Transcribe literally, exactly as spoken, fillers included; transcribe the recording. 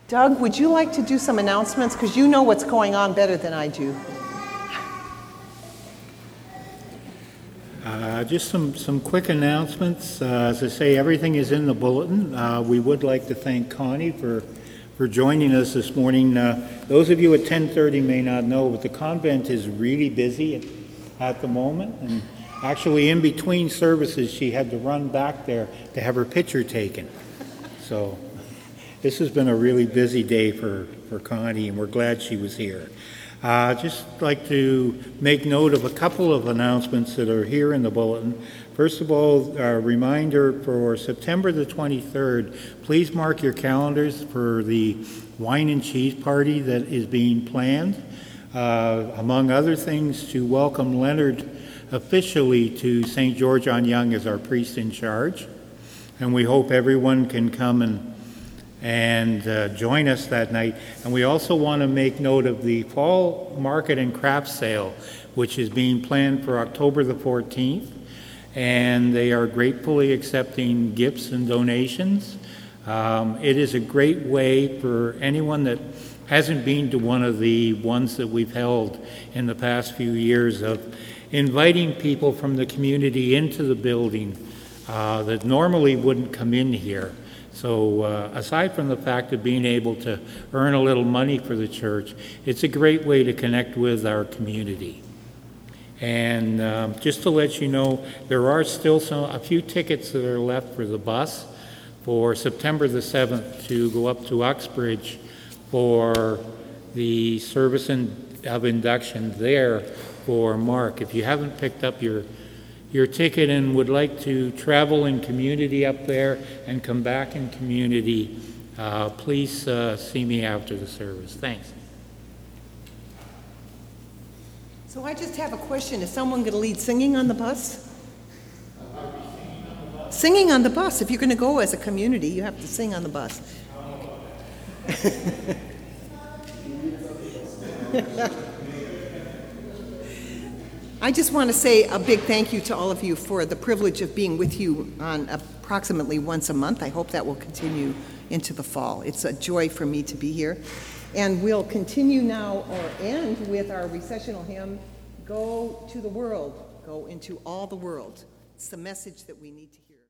Doug, would you like to do some announcements? Because you know what's going on better than I do. Uh, just some, some quick announcements. Uh, as I say, everything is in the bulletin. Uh, we would like to thank Connie for, for joining us this morning. Uh, those of you at ten thirty may not know, but the convent is really busy at, at the moment. And actually, in between services, she had to run back there to have her picture taken. So this has been a really busy day for, for Connie, and we're glad she was here. Uh, just like to make note of a couple of announcements that are here in the bulletin. First of all, a reminder for September the twenty-third, please mark your calendars for the wine and cheese party that is being planned. Uh, among other things, to welcome Leonard officially to Saint George on Yonge as our priest in charge. And we hope everyone can come and and uh, join us that night. And we also want to make note of the fall market and craft sale, which is being planned for October the fourteenth. And they are gratefully accepting gifts and donations. Um, it is a great way for anyone that hasn't been to one of the ones that we've held in the past few years of inviting people from the community into the building uh, that normally wouldn't come in here. So uh, aside from the fact of being able to earn a little money for the church, it's a great way to connect with our community. And um, just to let you know, there are still some a few tickets that are left for the bus for September the seventh to go up to Uxbridge for the service in, of induction there for Mark. If you haven't picked up your your ticket and would like to travel in community up there and come back in community, uh, please uh, see me after the service. Thanks. So I just have a question. Is someone going to lead singing on the bus? Singing on the bus. If you're going to go as a community, you have to sing on the bus. I just want to say a big thank you to all of you for the privilege of being with you on approximately once a month. I hope that will continue into the fall. It's a joy for me to be here. And we'll continue now or end with our recessional hymn, Go to the World, Go into All the World. It's the message that we need to hear.